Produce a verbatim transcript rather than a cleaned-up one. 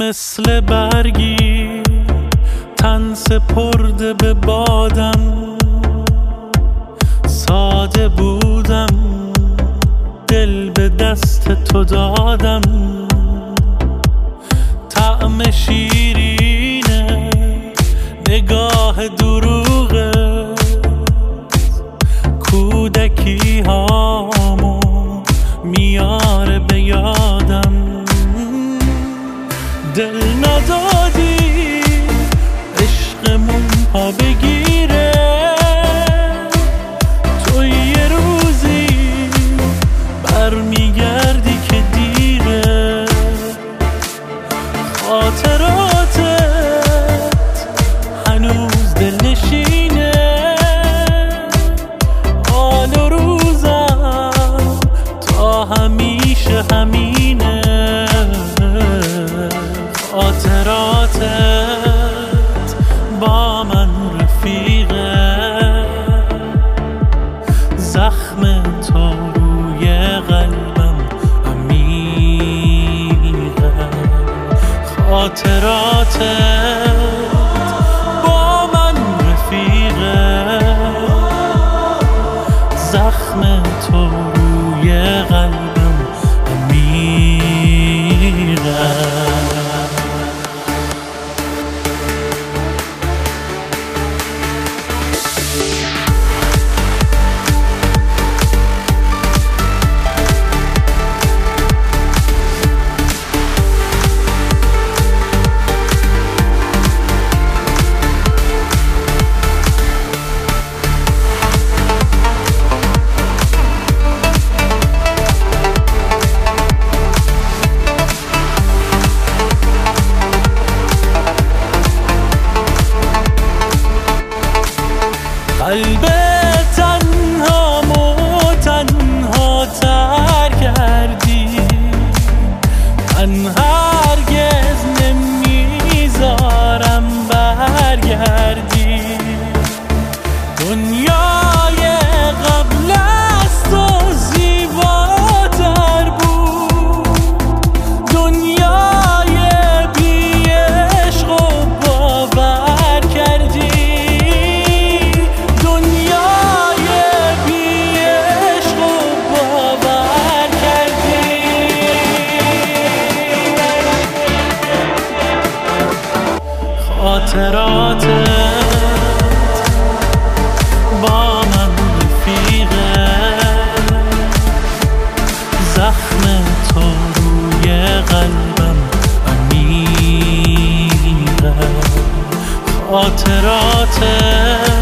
مثل برگی تن سپرده به بادم، ساده بودم دل به دست تو دادم. طعم شیرینه نگاه دروغه، کودکی هامو میاره به یادم. دل ندادی عشقمون پا بگیره، تو یه روزی برمیگردی که دیره. خاطراتت هنوز دل نشینه، حال و روزم تا همیشه همینه. خاطراتت با من رفیقه، زخم تو روی قلبم عمیقه. خاطراتت با من رفیقه، زخم تو روی قلبم عمیقه. قلب تنهامو تنها تر کردی، من هرگز نمیذارم برگردی. دنیای قبل از تو زیباتر بود، دنیای بی عشق و باور کردی. خاطراتت با من رفیقه، زخم تو روی قلبم عمیقه. خاطراتت